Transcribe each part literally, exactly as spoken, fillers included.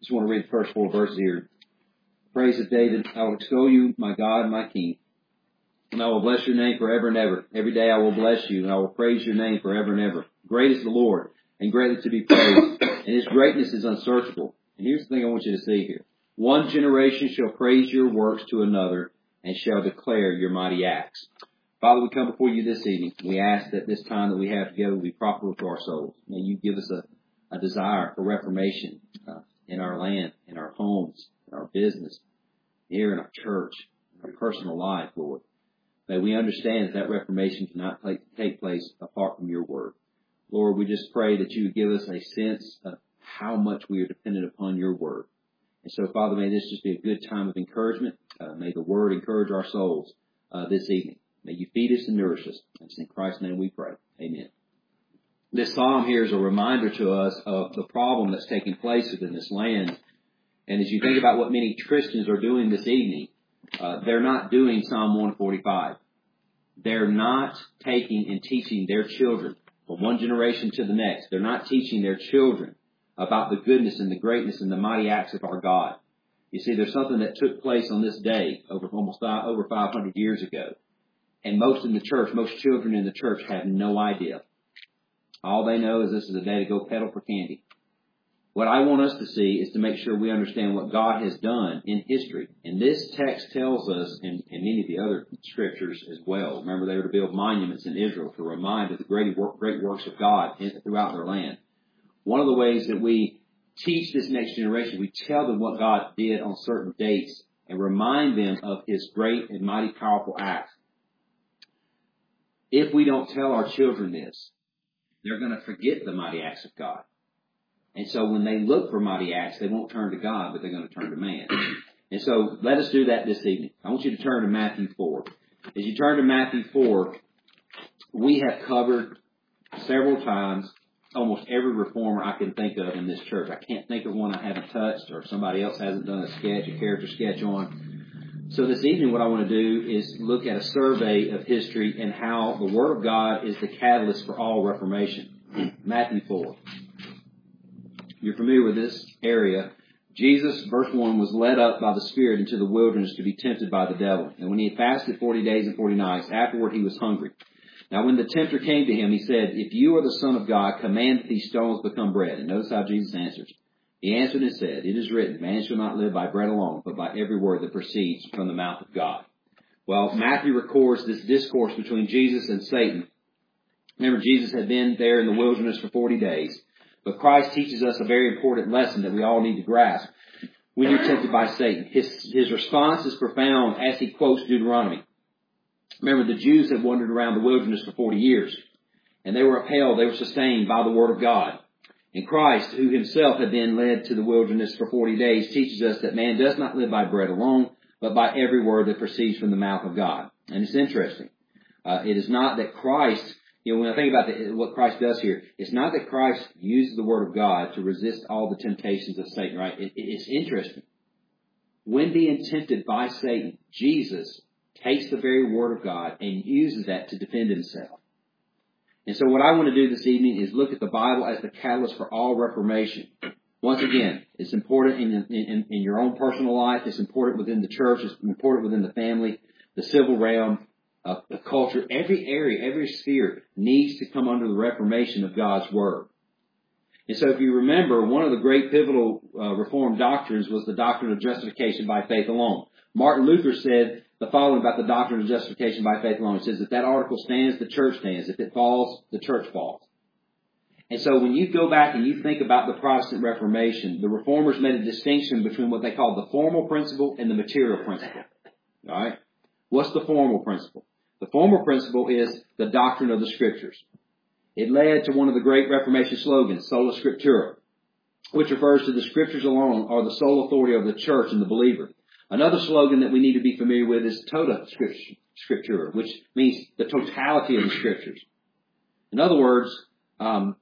Just want to read the first four verses here. Praise of David. I will extol you, my God, my King. And I will bless your name forever and ever. Every day I will bless you, and I will praise your name forever and ever. Great is the Lord, and greatly to be praised, and his greatness is unsearchable. And here's the thing I want you to see here. One generation shall praise your works to another, and shall declare your mighty acts. Father, we come before you this evening. We ask that this time that we have together will be profitable to our souls. May you give us a, a desire for reformation uh, in our land, in our homes, in our business, here in our church, in our personal life, Lord. May we understand that that reformation cannot take place apart from your word. Lord, we just pray that you would give us a sense of how much we are dependent upon your word. And so, Father, may this just be a good time of encouragement. Uh, may the word encourage our souls uh, this evening. May you feed us and nourish us. And it's in Christ's name we pray. Amen. This psalm here is a reminder to us of the problem that's taking place within this land. And as you think about what many Christians are doing this evening, uh, they're not doing Psalm one forty-five. They're not taking and teaching their children from one generation to the next. They're not teaching their children about the goodness and the greatness and the mighty acts of our God. You see, there's something that took place on this day over almost five, over five hundred years ago. And most in the church, most children in the church have no idea. All they know is this is a day to go peddle for candy. What I want us to see is to make sure we understand what God has done in history. And this text tells us, and, and many of the other scriptures as well, remember they were to build monuments in Israel to remind of the great, work, great works of God in, throughout their land. One of the ways that we teach this next generation, we tell them what God did on certain dates and remind them of his great and mighty powerful acts. If we don't tell our children this, they're going to forget the mighty acts of God. And so when they look for mighty acts, they won't turn to God, but they're going to turn to man. And so let us do that this evening. I want you to turn to Matthew four. As you turn to Matthew four, we have covered several times almost every reformer I can think of in this church. I can't think of one I haven't touched or somebody else hasn't done a sketch, a character sketch on. So this evening what I want to do is look at a survey of history and how the Word of God is the catalyst for all reformation. Matthew four. You're familiar with this area. Jesus, verse one, was led up by the Spirit into the wilderness to be tempted by the devil. And when he had fasted forty days and forty nights, afterward he was hungry. Now when the tempter came to him, he said, "If you are the Son of God, command that these stones become bread." And notice how Jesus answers. He answered and said, "It is written, man shall not live by bread alone, but by every word that proceeds from the mouth of God." Well, Matthew records this discourse between Jesus and Satan. Remember, Jesus had been there in the wilderness for forty days. But Christ teaches us a very important lesson that we all need to grasp when you're tempted by Satan. His, his response is profound as he quotes Deuteronomy. Remember, the Jews had wandered around the wilderness for forty years, and they were upheld, they were sustained by the Word of God. And Christ, who himself had been led to the wilderness for forty days, teaches us that man does not live by bread alone, but by every word that proceeds from the mouth of God. And it's interesting. Uh, it is not that Christ... You know, when I think about the, what Christ does here, it's not that Christ uses the Word of God to resist all the temptations of Satan, right? It, it's interesting. When being tempted by Satan, Jesus takes the very Word of God and uses that to defend himself. And so what I want to do this evening is look at the Bible as the catalyst for all reformation. Once again, it's important in, in, in your own personal life. It's important within the church. It's important within the family, the civil realm. Uh, the culture, every area, every sphere needs to come under the reformation of God's Word. And so if you remember, one of the great pivotal uh, Reformed doctrines was the doctrine of justification by faith alone. Martin Luther said the following about the doctrine of justification by faith alone. It says, if that article stands, the church stands. If it falls, the church falls. And so when you go back and you think about the Protestant Reformation, the Reformers made a distinction between what they called the formal principle and the material principle. All right? What's the formal principle? The formal principle is the doctrine of the Scriptures. It led to one of the great Reformation slogans, Sola Scriptura, which refers to the Scriptures alone or the sole authority of the church and the believer. Another slogan that we need to be familiar with is Tota Scriptura, which means the totality of the Scriptures. In other words, um,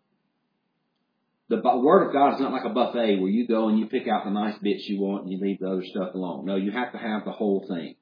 the Word of God is not like a buffet where you go and you pick out the nice bits you want and you leave the other stuff alone. No, you have to have the whole thing.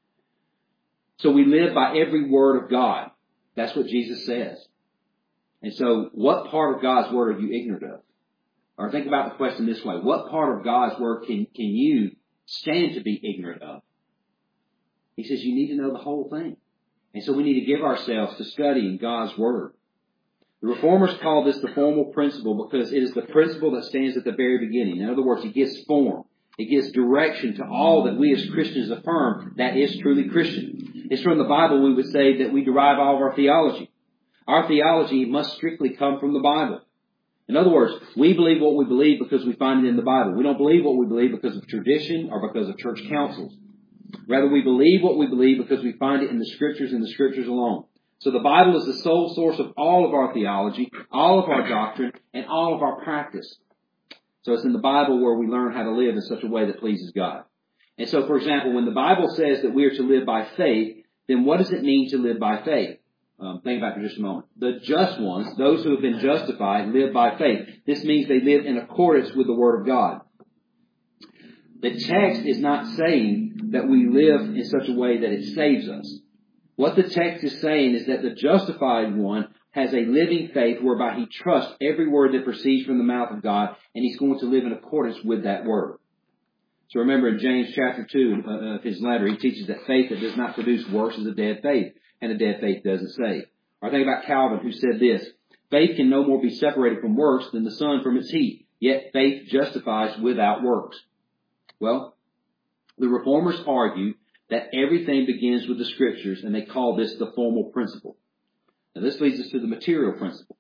So we live by every word of God. That's what Jesus says. And so what part of God's Word are you ignorant of? Or think about the question this way. What part of God's Word can, can you stand to be ignorant of? He says you need to know the whole thing. And so we need to give ourselves to studying God's Word. The Reformers call this the formal principle because it is the principle that stands at the very beginning. In other words, it gives form. It gives direction to all that we as Christians affirm that is truly Christian. It's from the Bible we would say that we derive all of our theology. Our theology must strictly come from the Bible. In other words, we believe what we believe because we find it in the Bible. We don't believe what we believe because of tradition or because of church councils. Rather, we believe what we believe because we find it in the Scriptures and the Scriptures alone. So the Bible is the sole source of all of our theology, all of our doctrine, and all of our practice. So it's in the Bible where we learn how to live in such a way that pleases God. And so, for example, when the Bible says that we are to live by faith, then what does it mean to live by faith? Um, think about it for just a moment. The just ones, those who have been justified, live by faith. This means they live in accordance with the Word of God. The text is not saying that we live in such a way that it saves us. What the text is saying is that the justified one has a living faith whereby he trusts every word that proceeds from the mouth of God, and he's going to live in accordance with that word. So remember in James chapter two of his letter, he teaches that faith that does not produce works is a dead faith, and a dead faith doesn't save. Or think about Calvin, who said this: faith can no more be separated from works than the sun from its heat, yet faith justifies without works. Well, the Reformers argue that everything begins with the Scriptures, and they call this the formal principle. Now this leads us to the material principle.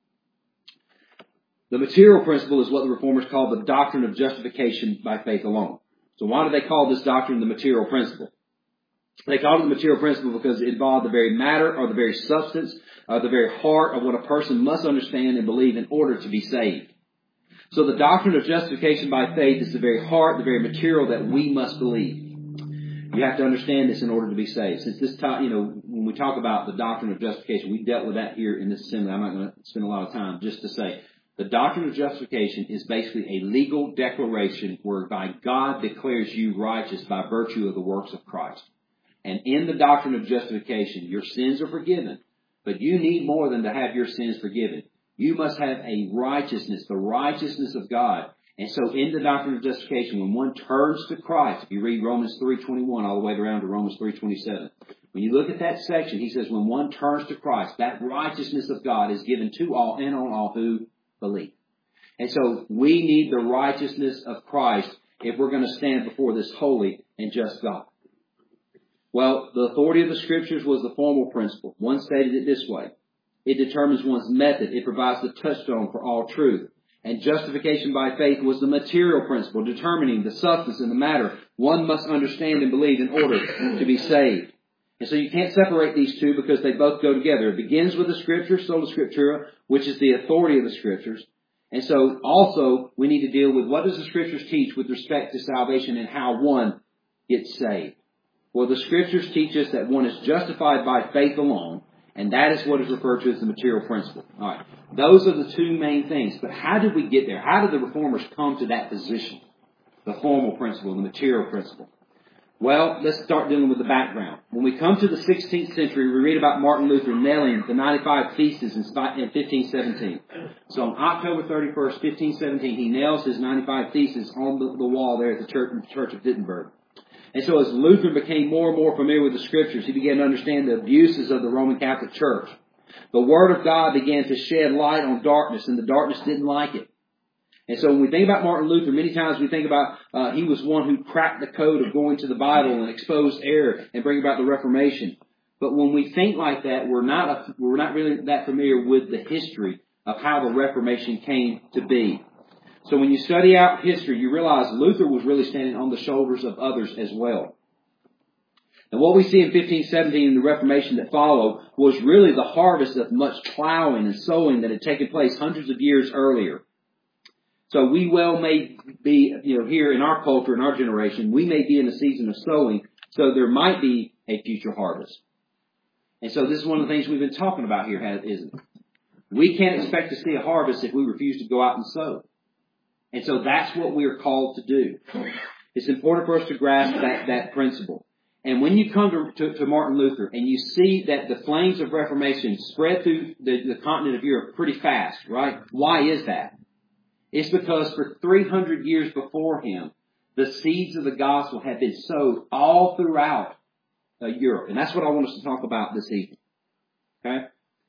The material principle is what the Reformers call the doctrine of justification by faith alone. So why do they call this doctrine the material principle? They call it the material principle because it involved the very matter or the very substance or the very heart of what a person must understand and believe in order to be saved. So the doctrine of justification by faith is the very heart, the very material that we must believe. You have to understand this in order to be saved. Since this time, you know, when we talk about the doctrine of justification, we dealt with that here in this assembly. I'm not going to spend a lot of time just to say the doctrine of justification is basically a legal declaration whereby God declares you righteous by virtue of the works of Christ. And in the doctrine of justification, your sins are forgiven, but you need more than to have your sins forgiven. You must have a righteousness, the righteousness of God. And so in the doctrine of justification, when one turns to Christ, if you read Romans three twenty-one all the way around to Romans three twenty-seven, when you look at that section, he says when one turns to Christ, that righteousness of God is given to all and on all who believe. And so we need the righteousness of Christ if we're going to stand before this holy and just God. Well, the authority of the Scriptures was the formal principle. One stated it this way: it determines one's method. It provides the touchstone for all truth. And justification by faith was the material principle, determining the substance and the matter one must understand and believe in order to be saved. And so you can't separate these two because they both go together. It begins with the Scriptures, sola scriptura, which is the authority of the Scriptures. And so also we need to deal with what does the Scriptures teach with respect to salvation and how one gets saved. Well, the Scriptures teach us that one is justified by faith alone, and that is what is referred to as the material principle. All right. Those are the two main things. But how did we get there? How did the Reformers come to that position? The formal principle, the material principle. Well, let's start dealing with the background. When we come to the sixteenth century, we read about Martin Luther nailing the ninety-five Theses in fifteen seventeen. So on October thirty-first, fifteen seventeen, he nails his ninety-five Theses on the, the wall there at the church, the church of Wittenberg. And so as Luther became more and more familiar with the Scriptures, he began to understand the abuses of the Roman Catholic Church. The Word of God began to shed light on darkness, and the darkness didn't like it. And so when we think about Martin Luther, many times we think about uh, he was one who cracked the code of going to the Bible and exposed error and bring about the Reformation. But when we think like that, we're not a, we're not really that familiar with the history of how the Reformation came to be. So when you study out history, you realize Luther was really standing on the shoulders of others as well. And what we see in fifteen seventeen in the Reformation that followed was really the harvest of much plowing and sowing that had taken place hundreds of years earlier. So we well may be, you know, here in our culture, in our generation, we may be in a season of sowing, so there might be a future harvest. And so this is one of the things we've been talking about here, isn't it? We can't expect to see a harvest if we refuse to go out and sow. And so that's what we are called to do. It's important for us to grasp that, that principle. And when you come to, to, to Martin Luther and you see that the flames of Reformation spread through the, the continent of Europe pretty fast, right? Why is that? It's because for three hundred years before him, the seeds of the gospel had been sowed all throughout uh, Europe. And that's what I want us to talk about this evening. Okay?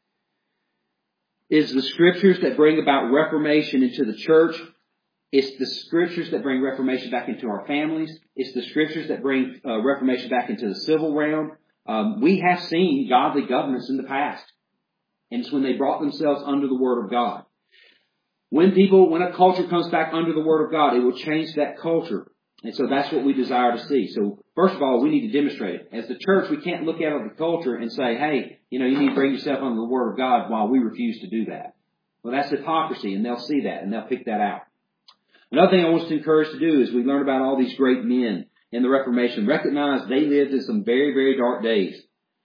Is the scriptures that bring about reformation into the church. It's the scriptures that bring reformation back into our families. It's the scriptures that bring uh, reformation back into the civil realm. Um, we have seen godly governments in the past. And it's when they brought themselves under the Word of God. When people, when a culture comes back under the Word of God, it will change that culture. And so that's what we desire to see. So first of all, we need to demonstrate it. As the church, we can't look at the culture and say, hey, you know, you need to bring yourself under the Word of God while we refuse to do that. Well, that's hypocrisy, and they'll see that, and they'll pick that out. Another thing I want us to encourage to do is we learn about all these great men in the Reformation. Recognize they lived in some very, very dark days.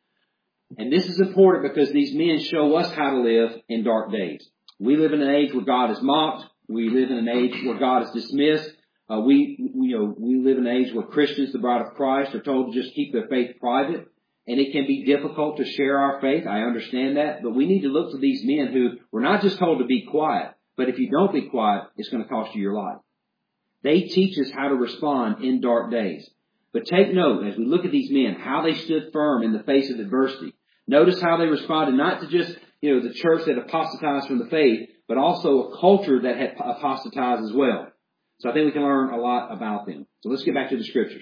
And this is important because these men show us how to live in dark days. We live in an age where God is mocked. We live in an age where God is dismissed. Uh, we, we, you know, we live in an age where Christians, the bride of Christ, are told to just keep their faith private. And it can be difficult to share our faith. I understand that. But we need to look to these men who were not just told to be quiet, but if you don't be quiet, it's going to cost you your life. They teach us how to respond in dark days. But take note, as we look at these men, how they stood firm in the face of adversity. Notice how they responded not to just, you know, the church that apostatized from the faith, but also a culture that had apostatized as well. So I think we can learn a lot about them. So let's get back to the scriptures.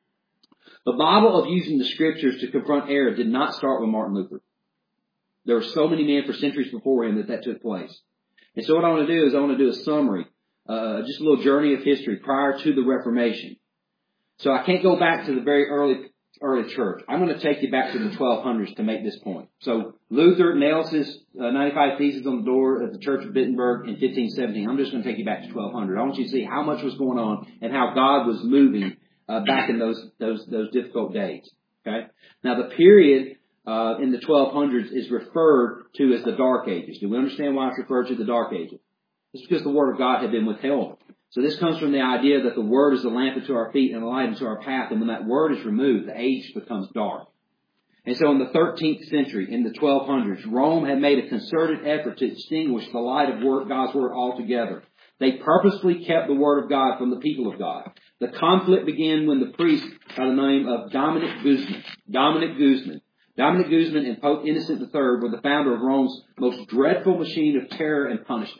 The model of using the scriptures to confront error did not start with Martin Luther. There were so many men for centuries before him that that took place. And so what I want to do is I want to do a summary, uh, just a little journey of history prior to the Reformation. So I can't go back to the very early early church. I'm going to take you back to the twelve hundreds to make this point. So Luther nails his uh, ninety-five Theses on the door of the Church of Wittenberg in fifteen seventeen. I'm just going to take you back to twelve hundred. I want you to see how much was going on and how God was moving uh, back in those those those difficult days. Okay. Now the period uh, in the twelve hundreds is referred to as the Dark Ages. Do we understand why it's referred to the Dark Ages? It's because the Word of God had been withheld. So this comes from the idea that the Word is a lamp unto our feet and a light unto our path. And when that Word is removed, the age becomes dark. And so in the thirteenth century, in the twelve hundreds, Rome had made a concerted effort to extinguish the light of God's Word altogether. They purposely kept the Word of God from the people of God. The conflict began when the priest by the name of Dominic Guzman, Dominic Guzman, Dominic Guzman and Pope Innocent the Third were the founder of Rome's most dreadful machine of terror and punishment.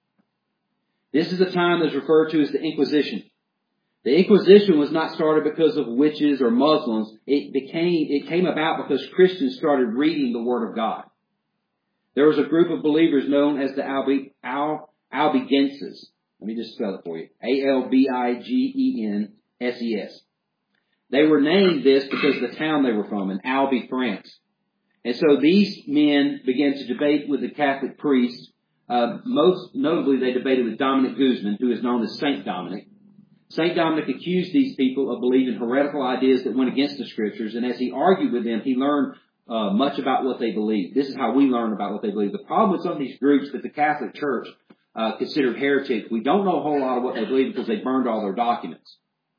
This is a time that's referred to as the Inquisition. The Inquisition was not started because of witches or Muslims. It became, it came about because Christians started reading the Word of God. There was a group of believers known as the Albi, Al, Albigenses. Let me just spell it for you. A L B I G E N S E S. They were named this because of the town they were from, in Albi, France. And so these men began to debate with the Catholic priests. Uh, most notably, they debated with Dominic Guzman, who is known as Saint Dominic. Saint Dominic accused these people of believing heretical ideas that went against the Scriptures, and as he argued with them, he learned uh, much about what they believed. This is how we learn about what they believe. The problem with some of these groups that the Catholic Church uh, considered heretics, we don't know a whole lot of what they believe because they burned all their documents.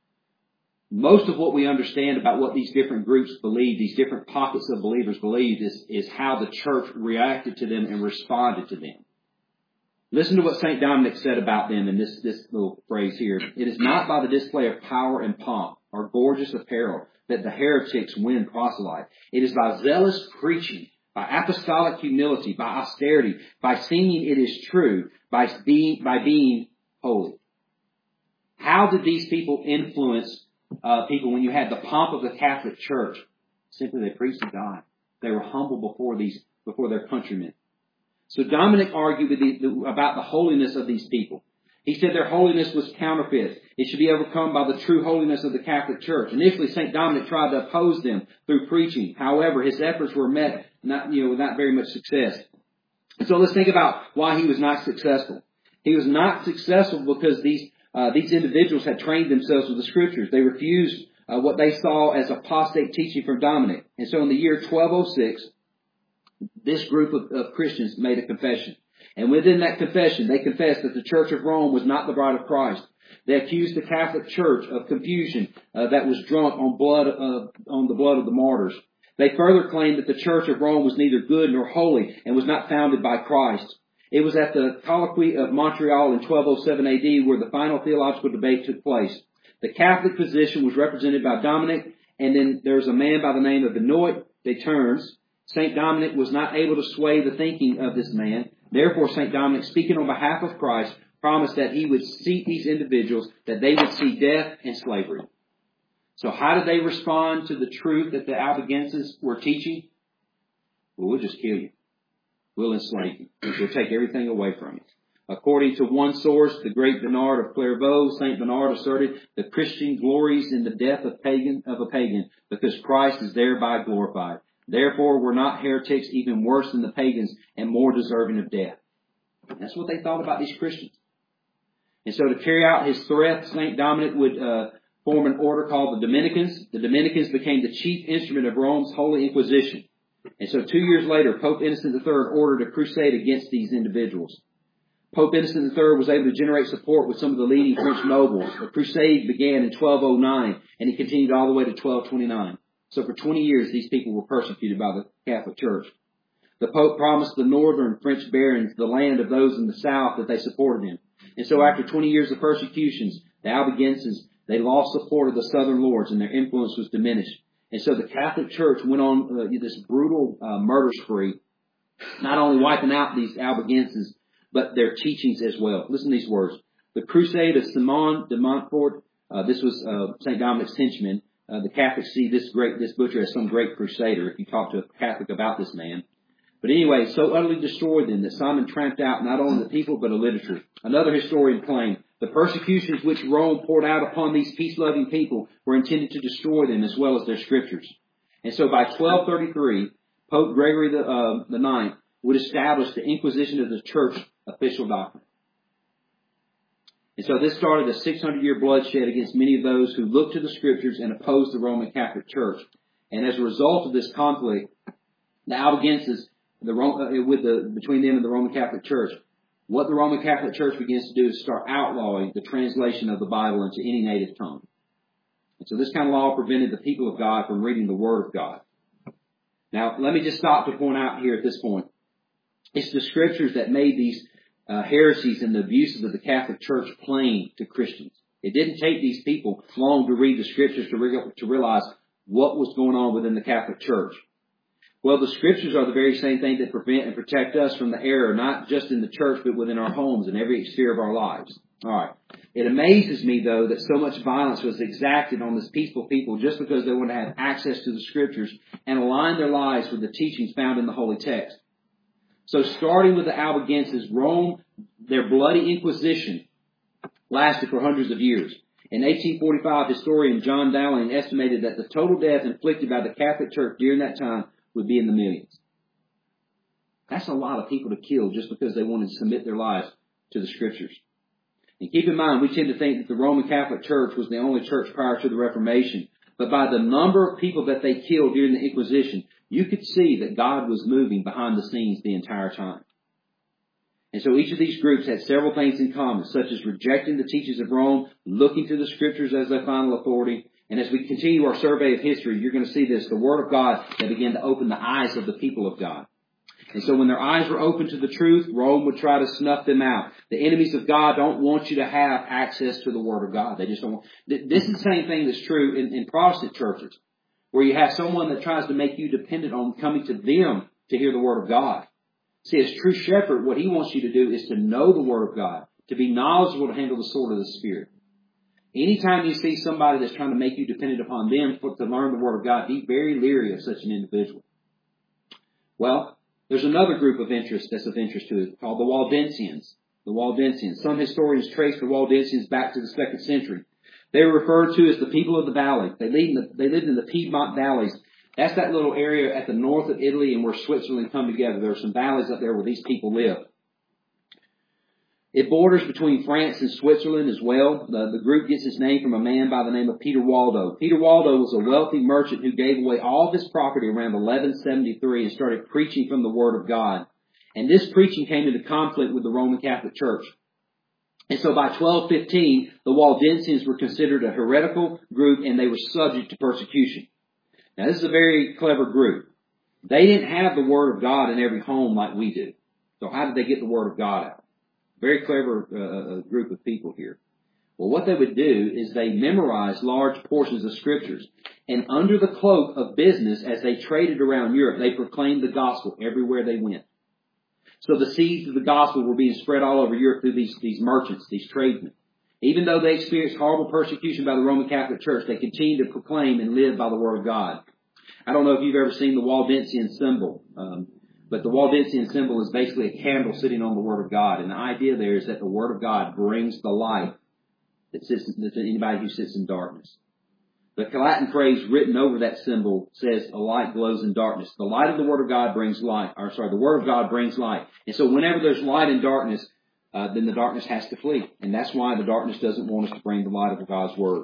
Most of what we understand about what these different groups believe, these different pockets of believers believed, is, is how the church reacted to them and responded to them. Listen to what Saint Dominic said about them in this, this little phrase here. It is not by the display of power and pomp or gorgeous apparel that the heretics win proselyte. It is by zealous preaching, by apostolic humility, by austerity, by singing it is true, by being, by being holy. How did these people influence uh, people when you had the pomp of the Catholic Church? Simply they preached to God. They were humble before these, before their countrymen. So Dominic argued with the, the, about the holiness of these people. He said their holiness was counterfeit. It should be overcome by the true holiness of the Catholic Church. Initially, Saint Dominic tried to oppose them through preaching. However, his efforts were met not, you know, with not very much success. And so let's think about why he was not successful. He was not successful because these uh, these individuals had trained themselves with the Scriptures. They refused uh, what they saw as apostate teaching from Dominic. And so in the year twelve oh six, this group of, of Christians made a confession. And within that confession, they confessed that the Church of Rome was not the bride of Christ. They accused the Catholic Church of confusion uh, that was drunk on blood uh, on the blood of the martyrs. They further claimed that the Church of Rome was neither good nor holy and was not founded by Christ. It was at the Colloquy of Montreal in twelve oh seven A D where the final theological debate took place. The Catholic position was represented by Dominic, and then there's a man by the name of Benoit de Turns. Saint Dominic was not able to sway the thinking of this man. Therefore, Saint Dominic, speaking on behalf of Christ, promised that he would seat these individuals, that they would see death and slavery. So how did they respond to the truth that the Albigenses were teaching? Well, we'll just kill you. We'll enslave you. We'll take everything away from you. According to one source, the great Bernard of Clairvaux, Saint Bernard asserted the Christian glories in the death of pagan of a pagan because Christ is thereby glorified. Therefore, we're not heretics, even worse than the pagans and more deserving of death. That's what they thought about these Christians. And so to carry out his threat, Saint Dominic would uh, form an order called the Dominicans. The Dominicans became the chief instrument of Rome's Holy Inquisition. And so two years later, Pope Innocent the Third ordered a crusade against these individuals. Pope Innocent the Third was able to generate support with some of the leading French nobles. The crusade began in twelve oh nine, and it continued all the way to twelve twenty-nine. So for twenty years, these people were persecuted by the Catholic Church. The Pope promised the northern French barons the land of those in the south that they supported him. And so after twenty years of persecutions, the Albigenses, they lost support of the southern lords, and their influence was diminished. And so the Catholic Church went on uh, this brutal uh, murder spree, not only wiping out these Albigenses, but their teachings as well. Listen to these words. The Crusade of Simon de Montfort, uh, this was uh, Saint Dominic's henchman. Uh, the Catholics see this great, this butcher as some great crusader, if you talk to a Catholic about this man. But anyway, so utterly destroyed them that Simon tramped out not only the people, but a literature. Another historian claimed the persecutions which Rome poured out upon these peace-loving people were intended to destroy them as well as their scriptures. And so by twelve thirty-three, Pope Gregory the, uh, the Ninth would establish the Inquisition as the church official doctrine. And so this started a six hundred year bloodshed against many of those who looked to the scriptures and opposed the Roman Catholic Church. And as a result of this conflict, the Albigenses, the, uh, with the, between them and the Roman Catholic Church, what the Roman Catholic Church begins to do is start outlawing the translation of the Bible into any native tongue. And so this kind of law prevented the people of God from reading the Word of God. Now, let me just stop to point out here at this point. It's the Scriptures that made these uh, heresies and the abuses of the Catholic Church plain to Christians. It didn't take these people long to read the Scriptures to, re- to realize what was going on within the Catholic Church. Well, the Scriptures are the very same thing that prevent and protect us from the error, not just in the church, but within our homes and every sphere of our lives. All right. It amazes me, though, that so much violence was exacted on this peaceful people just because they wanted to have access to the Scriptures and align their lives with the teachings found in the Holy Text. So starting with the Albigenses, Rome, their bloody inquisition lasted for hundreds of years. In eighteen forty-five, historian John Dowling estimated that the total death inflicted by the Catholic Church during that time would be in the millions. That's a lot of people to kill just because they wanted to submit their lives to the Scriptures. And keep in mind, we tend to think that the Roman Catholic Church was the only church prior to the Reformation. But by the number of people that they killed during the Inquisition, you could see that God was moving behind the scenes the entire time. And so each of these groups had several things in common, such as rejecting the teachings of Rome, looking to the Scriptures as their final authority. And as we continue our survey of history, you're going to see this, the Word of God that began to open the eyes of the people of God. And so when their eyes were open to the truth, Rome would try to snuff them out. The enemies of God don't want you to have access to the Word of God. They just don't want. This is the same thing that's true in, in Protestant churches, where you have someone that tries to make you dependent on coming to them to hear the Word of God. See, as true shepherd, what he wants you to do is to know the Word of God, to be knowledgeable to handle the sword of the Spirit. Anytime you see somebody that's trying to make you dependent upon them for, to learn the Word of God, be very leery of such an individual. Well, there's another group of interest that's of interest to it called the Waldensians. The Waldensians. Some historians trace the Waldensians back to the second century. They were referred to as the people of the valley. They lived in the, they lived in the Piedmont valleys. That's that little area at the north of Italy and where Switzerland come together. There are some valleys up there where these people live. It borders between France and Switzerland as well. The, the group gets its name from a man by the name of Peter Waldo. Peter Waldo was a wealthy merchant who gave away all of his property around eleven seventy-three and started preaching from the Word of God. And this preaching came into conflict with the Roman Catholic Church. And so by twelve fifteen, the Waldensians were considered a heretical group and they were subject to persecution. Now this is a very clever group. They didn't have the Word of God in every home like we do. So how did they get the Word of God out? Very clever uh, group of people here. Well, what they would do is they memorized large portions of Scriptures. And under the cloak of business, as they traded around Europe, they proclaimed the gospel everywhere they went. So the seeds of the gospel were being spread all over Europe through these, these merchants, these tradesmen. Even though they experienced horrible persecution by the Roman Catholic Church, they continued to proclaim and live by the Word of God. I don't know if you've ever seen the Waldensian symbol, um, but the Waldensian symbol is basically a candle sitting on the Word of God. And the idea there is that the Word of God brings the light that sits to anybody who sits in darkness. The Latin phrase written over that symbol says, a light glows in darkness. The light of the Word of God brings light. Or sorry, the Word of God brings light. And so whenever there's light in darkness, uh, then the darkness has to flee. And that's why the darkness doesn't want us to bring the light of God's Word.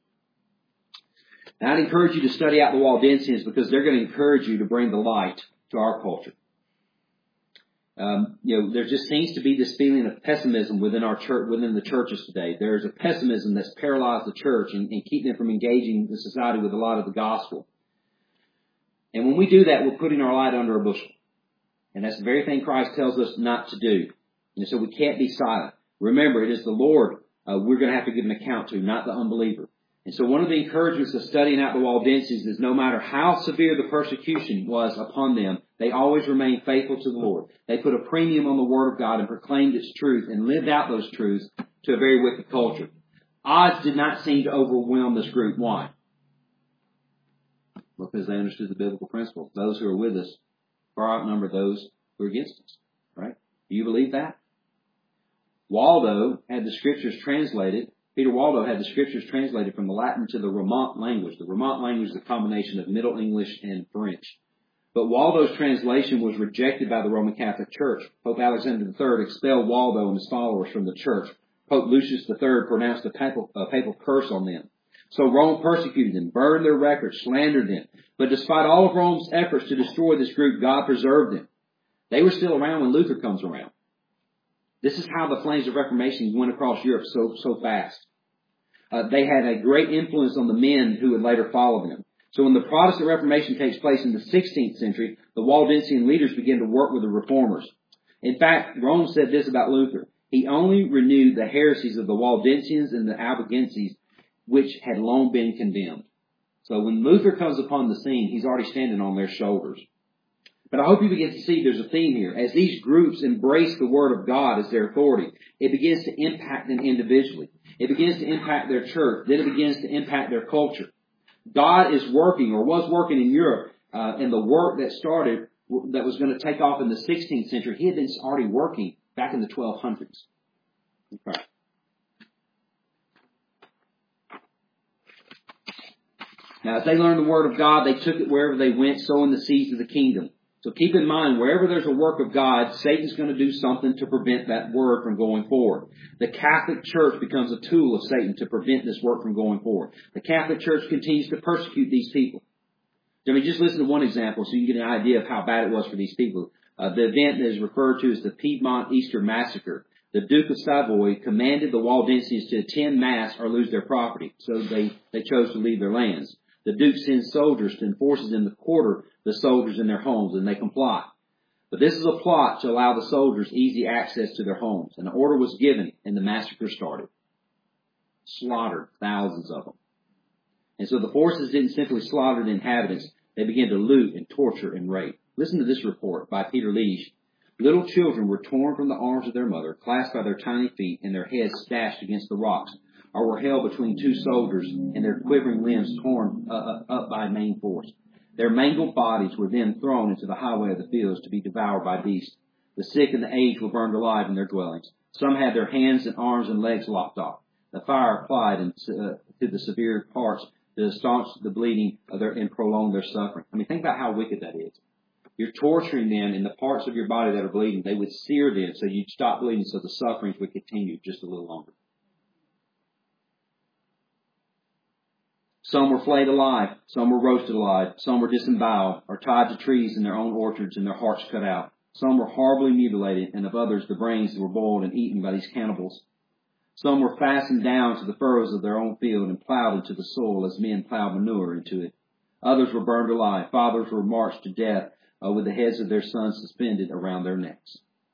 Now, I'd encourage you to study out the Waldensians because they're going to encourage you to bring the light to our culture. Um, you know, there just seems to be this feeling of pessimism within our church, within the churches today. There's a pessimism that's paralyzed the church and, and keeping them from engaging the society with a lot of the gospel. And when we do that, we're putting our light under a bushel. And that's the very thing Christ tells us not to do. And so we can't be silent. Remember, it is the Lord uh, we're going to have to give an account to, not the unbeliever. And so one of the encouragements of studying out the Waldensians is no matter how severe the persecution was upon them, they always remained faithful to the Lord. They put a premium on the Word of God and proclaimed its truth and lived out those truths to a very wicked culture. Odds did not seem to overwhelm this group. Why? Because they understood the biblical principles. Those who are with us far outnumber those who are against us. Right? Do you believe that? Waldo had the Scriptures translated. Peter Waldo had the Scriptures translated from the Latin to the Romant language. The Romant language is a combination of Middle English and French. But Waldo's translation was rejected by the Roman Catholic Church. Pope Alexander the Third expelled Waldo and his followers from the church. Pope Lucius the Third pronounced a papal, a papal curse on them. So Rome persecuted them, burned their records, slandered them. But despite all of Rome's efforts to destroy this group, God preserved them. They were still around when Luther comes around. This is how the flames of Reformation went across Europe so, so fast. Uh, they had a great influence on the men who would later follow them. So when the Protestant Reformation takes place in the sixteenth century, the Waldensian leaders begin to work with the Reformers. In fact, Rome said this about Luther. He only renewed the heresies of the Waldensians and the Albigenses, which had long been condemned. So when Luther comes upon the scene, he's already standing on their shoulders. But I hope you begin to see there's a theme here. As these groups embrace the Word of God as their authority, it begins to impact them individually. It begins to impact their church. Then it begins to impact their culture. God is working, or was working in Europe, uh, and the work that started, that was going to take off in the sixteenth century, he had been already working back in the twelve hundreds. Okay. Now, as they learned the Word of God, they took it wherever they went, sowing the seeds of the kingdom. So keep in mind, wherever there's a work of God, Satan's going to do something to prevent that word from going forward. The Catholic Church becomes a tool of Satan to prevent this work from going forward. The Catholic Church continues to persecute these people. I mean, just listen to one example so you get an idea of how bad it was for these people. Uh, the event that is referred to as the Piedmont Easter Massacre. The Duke of Savoy commanded the Waldensians to attend Mass or lose their property, so they, they chose to leave their lands. The Duke sends soldiers and forces them to quarter the soldiers in their homes, and they comply. But this is a plot to allow the soldiers easy access to their homes. And the order was given, and the massacre started. Slaughtered thousands of them. And so the forces didn't simply slaughter the inhabitants. They began to loot and torture and rape. Listen to this report by Peter Liege. Little children were torn from the arms of their mother, clasped by their tiny feet, and their heads dashed against the rocks, or were held between two soldiers, and their quivering limbs torn uh, up by main force. Their mangled bodies were then thrown into the highway of the fields to be devoured by beasts. The sick and the aged were burned alive in their dwellings. Some had their hands and arms and legs lopped off. The fire applied in, uh, to the severe parts to staunch the bleeding of their, and prolong their suffering. I mean, think about how wicked that is. You're torturing them in the parts of your body that are bleeding. They would sear them so you'd stop bleeding so the sufferings would continue just a little longer. Some were flayed alive. Some were roasted alive. Some were disemboweled or tied to trees in their own orchards and their hearts cut out. Some were horribly mutilated, and of others the brains were boiled and eaten by these cannibals. Some were fastened down to the furrows of their own field and plowed into the soil as men plow manure into it. Others were burned alive. Fathers were marched to death uh, with the heads of their sons suspended around their necks.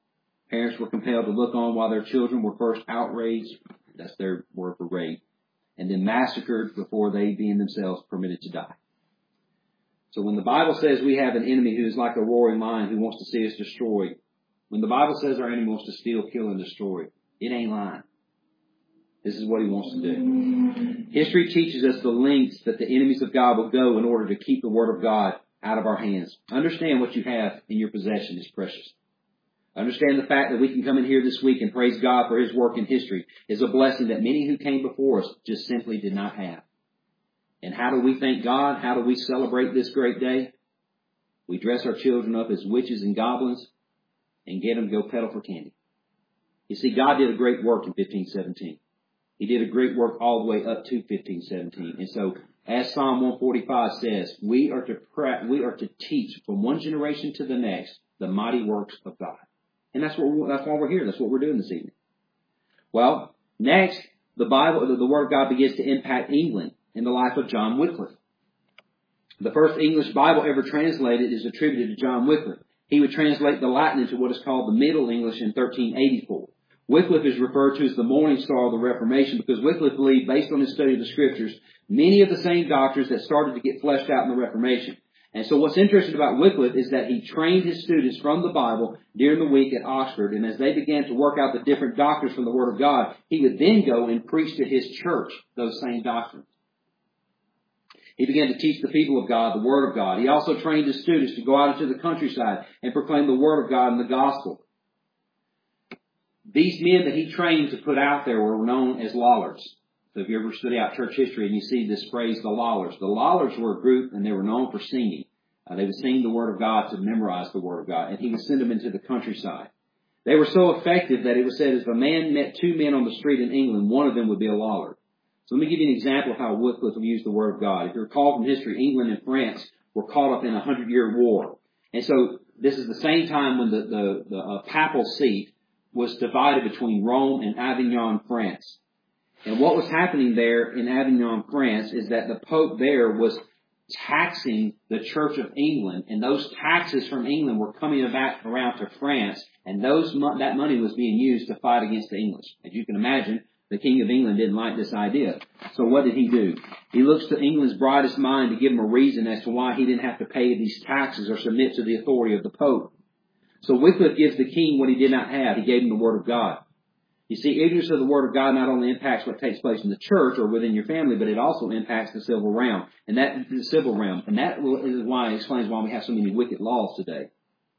Parents were compelled to look on while their children were first outraged, that's their word for rape, and then massacred before they being themselves permitted to die. So when the Bible says we have an enemy who is like a roaring lion who wants to see us destroyed, when the Bible says our enemy wants to steal, kill, and destroy, it ain't lying. This is what he wants to do. History teaches us the lengths that the enemies of God will go in order to keep the Word of God out of our hands. Understand what you have in your possession is precious. Understand the fact that we can come in here this week and praise God for His work in history is a blessing that many who came before us just simply did not have. And how do we thank God? How do we celebrate this great day? We dress our children up as witches and goblins and get them to go peddle for candy. You see, God did a great work in fifteen seventeen. He did a great work all the way up to fifteen seventeen. And so, as Psalm one forty-five says, we are to pra- we are to teach from one generation to the next the mighty works of God. And that's what we, that's why we're here. That's what we're doing this evening. Well, next, the Bible, the, the Word of God begins to impact England in the life of John Wycliffe. The first English Bible ever translated is attributed to John Wycliffe. He would translate the Latin into what is called the Middle English in thirteen eighty-four. Wycliffe is referred to as the morning star of the Reformation because Wycliffe believed, based on his study of the Scriptures, many of the same doctrines that started to get fleshed out in the Reformation. And so what's interesting about Wycliffe is that he trained his students from the Bible during the week at Oxford, and as they began to work out the different doctrines from the Word of God, he would then go and preach to his church those same doctrines. He began to teach the people of God the Word of God. He also trained his students to go out into the countryside and proclaim the Word of God and the Gospel. These men that he trained to put out there were known as Lollards. So if you ever study out church history and you see this phrase, the Lollards, the Lollards were a group and they were known for singing. Uh, they would sing the Word of God to memorize the Word of God, and he would send them into the countryside. They were so effective that it was said if a man met two men on the street in England, one of them would be a Lollard. So let me give you an example of how Wycliffe used the Word of God. If you recall from history, England and France were caught up in a hundred-year war. And so this is the same time when the, the, the uh, papal seat was divided between Rome and Avignon, France. And what was happening there in Avignon, France, is that the Pope there was taxing the Church of England, and those taxes from England were coming back around to France, and those that money was being used to fight against the English. As you can imagine, the King of England didn't like this idea. So what did he do? He looks to England's brightest mind to give him a reason as to why he didn't have to pay these taxes or submit to the authority of the Pope. So Wycliffe gives the king what he did not have. He gave him the Word of God. You see, ignorance of the Word of God not only impacts what takes place in the church or within your family, but it also impacts the civil realm. And that the civil realm. And that is why it explains why we have so many wicked laws today.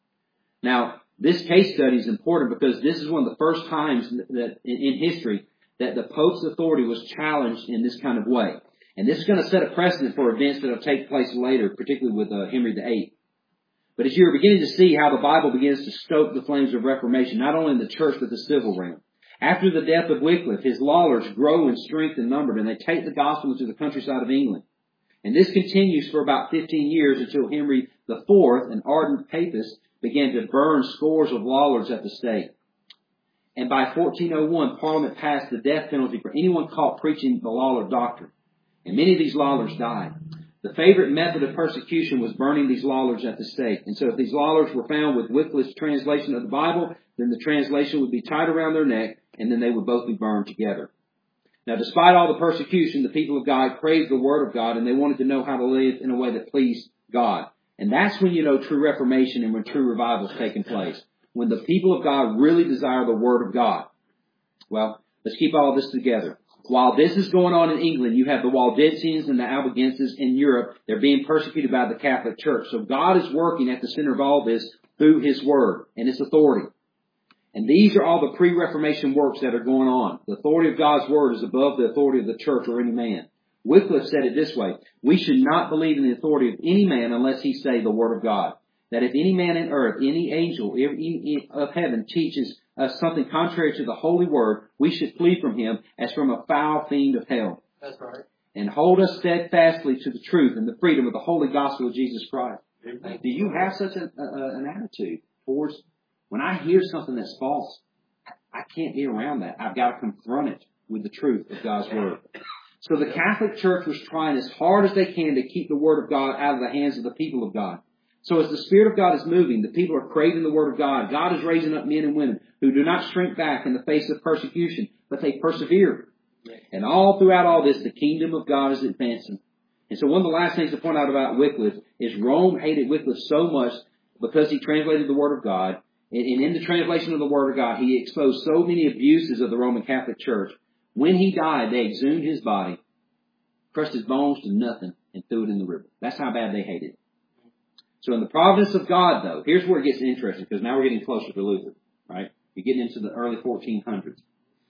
Now, this case study is important because this is one of the first times that in history that the Pope's authority was challenged in this kind of way. And this is going to set a precedent for events that will take place later, particularly with uh, Henry the Eighth. But as you're beginning to see how the Bible begins to stoke the flames of Reformation, not only in the church but the civil realm. After the death of Wycliffe, his Lollards grow in strength and number, and they take the gospel into the countryside of England. And this continues for about fifteen years until Henry the Fourth, an ardent papist, began to burn scores of Lollards at the stake. And by fourteen oh one, Parliament passed the death penalty for anyone caught preaching the Lollard doctrine. And many of these Lollards died. The favorite method of persecution was burning these Lollards at the stake. And so if these Lollards were found with Wycliffe's translation of the Bible, then the translation would be tied around their neck, and then they would both be burned together. Now, despite all the persecution, the people of God craved the Word of God, and they wanted to know how to live in a way that pleased God. And that's when you know true reformation and when true revival is taking place. When the people of God really desire the Word of God. Well, let's keep all of this together. While this is going on in England, you have the Waldensians and the Albigenses in Europe. They're being persecuted by the Catholic Church. So God is working at the center of all this through His Word and His authority. And these are all the pre-Reformation works that are going on. The authority of God's Word is above the authority of the church or any man. Wycliffe said it this way: we should not believe in the authority of any man unless he say the Word of God. That if any man in earth, any angel of heaven teaches us something contrary to the holy word, we should flee from him as from a foul fiend of hell. That's right. And hold us steadfastly to the truth and the freedom of the holy gospel of Jesus Christ. Amen. Do you have such a, a, an attitude towards, when I hear something that's false, I can't be around that. I've got to confront it with the truth of God's Word. So the Catholic Church was trying as hard as they can to keep the Word of God out of the hands of the people of God. So as the Spirit of God is moving, the people are craving the Word of God. God is raising up men and women who do not shrink back in the face of persecution, but they persevere. And all throughout all this, the kingdom of God is advancing. And so one of the last things to point out about Wycliffe is Rome hated Wycliffe so much because he translated the Word of God. And in the translation of the Word of God, he exposed so many abuses of the Roman Catholic Church. When he died, they exhumed his body, crushed his bones to nothing, and threw it in the river. That's how bad they hated it. So in the providence of God, though, here's where it gets interesting, because now we're getting closer to Luther, right? You're getting into the early fourteen hundreds.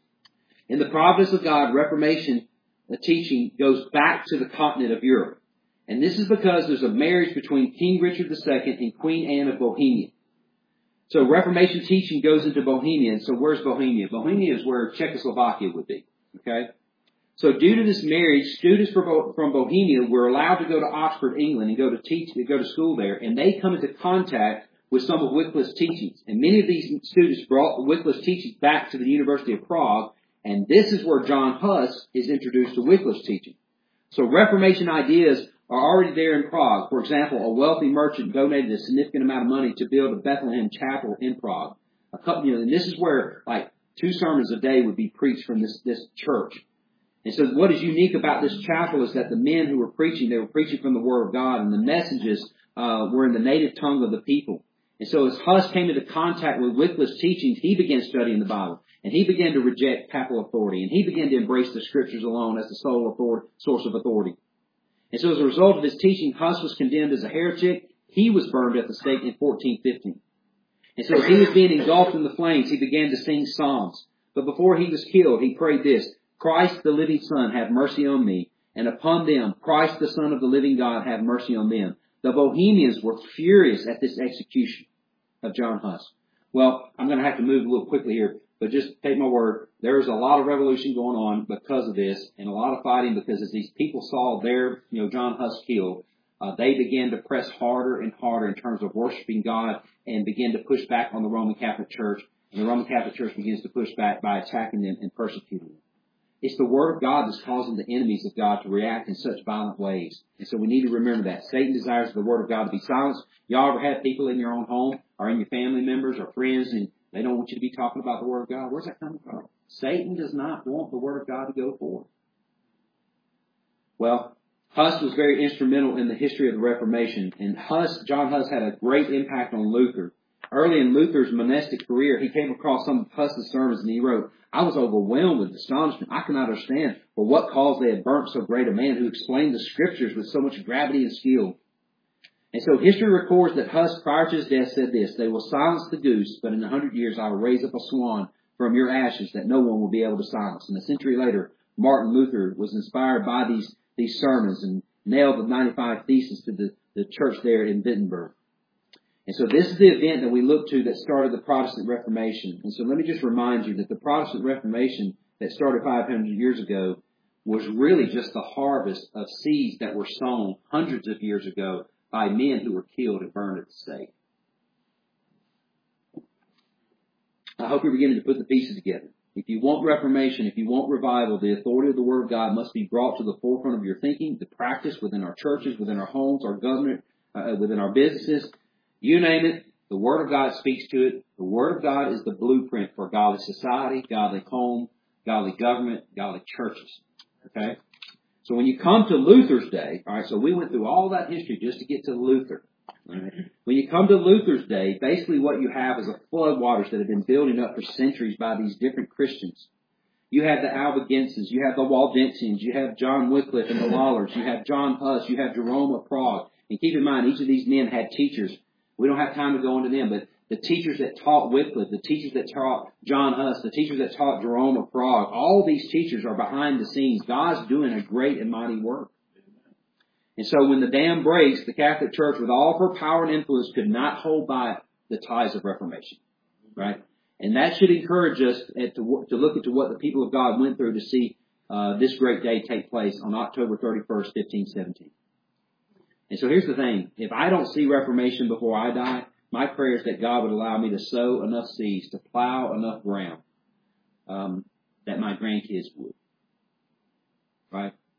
In the providence of God, Reformation, the teaching goes back to the continent of Europe. And this is because there's a marriage between King Richard the Second and Queen Anne of Bohemia. So Reformation teaching goes into Bohemia. And so where's Bohemia? Bohemia is where Czechoslovakia would be. Okay? So due to this marriage, students from Bohemia were allowed to go to Oxford, England, and go to teach, go to school there, and they come into contact with some of Wycliffe's teachings. And many of these students brought Wycliffe's teachings back to the University of Prague, and this is where John Huss is introduced to Wycliffe's teaching. So Reformation ideas are already there in Prague. For example, a wealthy merchant donated a significant amount of money to build a Bethlehem chapel in Prague. A couple, you know, and this is where like two sermons a day would be preached from this, this church. And so what is unique about this chapel is that the men who were preaching, they were preaching from the Word of God, and the messages uh, were in the native tongue of the people. And so as Huss came into contact with Wycliffe's teachings, he began studying the Bible. And he began to reject papal authority. And he began to embrace the Scriptures alone as the sole authority, source of authority. And so as a result of his teaching, Huss was condemned as a heretic. He was burned at the stake in fourteen fifteen. And so as he was being engulfed in the flames, he began to sing psalms. But before he was killed, he prayed this: Christ the living Son, have mercy on me. And upon them, Christ the Son of the living God, have mercy on them. The Bohemians were furious at this execution of John Huss. Well, I'm going to have to move a little quickly here, but just take my word. There's a lot of revolution going on because of this, and a lot of fighting, because as these people saw their, you know, John Huss killed, uh, they began to press harder and harder in terms of worshiping God and began to push back on the Roman Catholic Church. And the Roman Catholic Church begins to push back by attacking them and persecuting them. It's the Word of God that's causing the enemies of God to react in such violent ways. And so we need to remember that. Satan desires the Word of God to be silenced. Y'all ever have people in your own home or in your family members or friends, and they don't want you to be talking about the Word of God? Where's that coming from? Satan does not want the Word of God to go forward. Well, Huss was very instrumental in the history of the Reformation. And Huss, John Huss, had a great impact on Luther. Early in Luther's monastic career, he came across some of Huss's sermons, and he wrote, I was overwhelmed with astonishment. I cannot understand for what cause they had burnt so great a man who explained the Scriptures with so much gravity and skill. And so history records that Huss, prior to his death, said this: they will silence the goose, but in a hundred years I will raise up a swan from your ashes that no one will be able to silence. And a century later, Martin Luther was inspired by these, these sermons and nailed the ninety-five Theses to the, the church there in Wittenberg. And so this is the event that we look to that started the Protestant Reformation. And so let me just remind you that the Protestant Reformation that started five hundred years ago was really just the harvest of seeds that were sown hundreds of years ago by men who were killed and burned at the stake. I hope you're beginning to put the pieces together. If you want reformation, if you want revival, the authority of the Word of God must be brought to the forefront of your thinking, the practice within our churches, within our homes, our government, uh, within our businesses. You name it, the Word of God speaks to it. The Word of God is the blueprint for godly society, godly home, godly government, godly churches. Okay? So when you come to Luther's day, all right, so we went through all that history just to get to Luther. Right? When you come to Luther's day, basically what you have is a flood waters that have been building up for centuries by these different Christians. You have the Albigenses, you have the Waldensians, you have John Wycliffe and the Lollards, you have John Huss, you have Jerome of Prague. And keep in mind, each of these men had teachers. We don't have time to go into them, but the teachers that taught Wycliffe, the teachers that taught John Huss, the teachers that taught Jerome of Prague, all these teachers are behind the scenes. God's doing a great and mighty work. And so when the dam breaks, the Catholic Church, with all of her power and influence, could not hold by the ties of Reformation. Right? And that should encourage us at to, to look into what the people of God went through to see uh, this great day take place on October thirty-first, fifteen seventeen. And so here's the thing. If I don't see reformation before I die, my prayer is that God would allow me to sow enough seeds, to plow enough ground, um, that my grandkids would. Right?